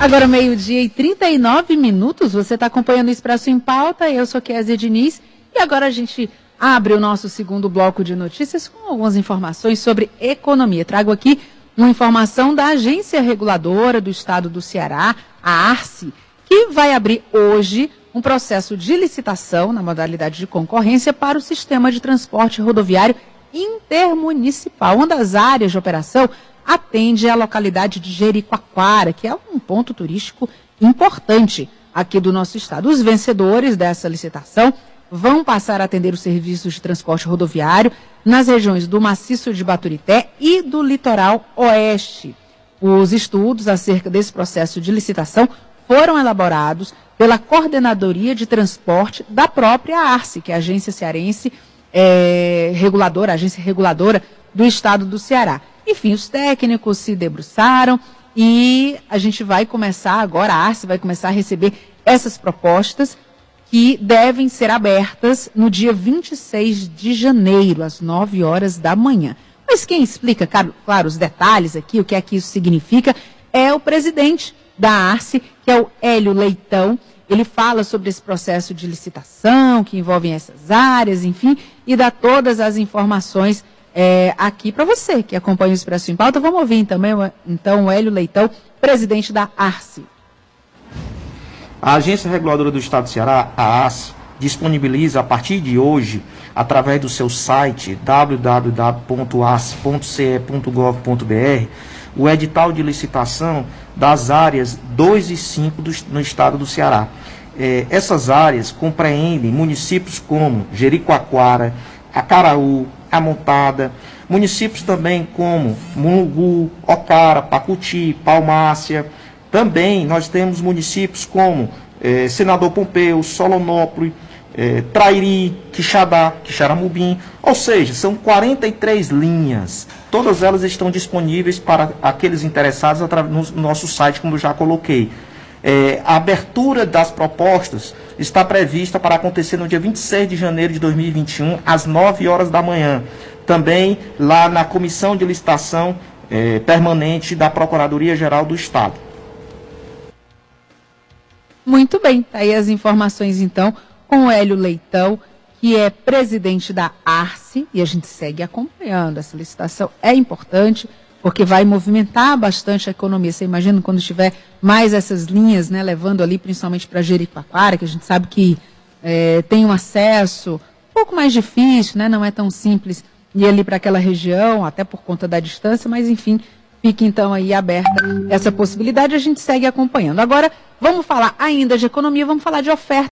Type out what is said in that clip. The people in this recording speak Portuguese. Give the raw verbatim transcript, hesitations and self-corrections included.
Agora, meio-dia e trinta e nove minutos, você está acompanhando o Expresso em Pauta, eu sou Kézia Diniz, e agora a gente abre o nosso segundo bloco de notícias com algumas informações sobre economia. Trago aqui uma informação da Agência Reguladora do Estado do Ceará, a ARCE, que vai abrir hoje um processo de licitação na modalidade de concorrência para o sistema de transporte rodoviário intermunicipal. Uma das áreas de operação atende a localidade de Jericoacoara, que é um ponto turístico importante aqui do nosso estado. Os vencedores dessa licitação vão passar a atender os serviços de transporte rodoviário nas regiões do Maciço de Baturité e do Litoral Oeste. Os estudos acerca desse processo de licitação foram elaborados pela Coordenadoria de Transporte da própria ARCE, que é a Agência Cearense é, Reguladora, a Agência Reguladora do Estado do Ceará. Enfim, os técnicos se debruçaram e a gente vai começar agora, a ARCE vai começar a receber essas propostas que devem ser abertas no dia vinte e seis de janeiro, às nove horas da manhã. Mas quem explica, claro, claro, os detalhes aqui, o que é que isso significa, é o presidente da ARCE, que é o Hélio Leitão. Ele fala sobre esse processo de licitação, que envolve essas áreas, enfim, e dá todas as informações É, aqui para você que acompanha o Expresso em Pauta. Vamos ouvir também, então, o Hélio Leitão, presidente da ARCE. A Agência Reguladora do Estado do Ceará, a ARCE, disponibiliza a partir de hoje, através do seu site w w w ponto arce ponto c e ponto gov ponto b r, o edital de licitação das áreas dois e cinco do, no estado do Ceará. É, essas áreas compreendem municípios como Jericoacoara, Acaraú, Amontada, municípios também como Mungu, Ocara, Pacuti, Palmácia. Também nós temos municípios como eh, Senador Pompeu, Solonópolis, eh, Trairi, Quixadá, Quixaramubim. Ou seja, são quarenta e três linhas. Todas elas estão disponíveis para aqueles interessados no nosso site, como eu já coloquei. É, a abertura das propostas está prevista para acontecer no dia vinte e seis de janeiro de dois mil e vinte e um, às nove horas da manhã. Também lá na Comissão de Licitação é, Permanente da Procuradoria-Geral do Estado. Muito bem, tá aí as informações então com o Hélio Leitão, que é presidente da ARCE, e a gente segue acompanhando essa licitação. É importante, porque vai movimentar bastante a economia. Você imagina quando tiver mais essas linhas, né, levando ali principalmente para Jericoacoara, que a gente sabe que é, tem um acesso um pouco mais difícil, né, não é tão simples ir ali para aquela região, até por conta da distância, mas enfim, fica então aí aberta essa possibilidade, a gente segue acompanhando. Agora, vamos falar ainda de economia, vamos falar de oferta.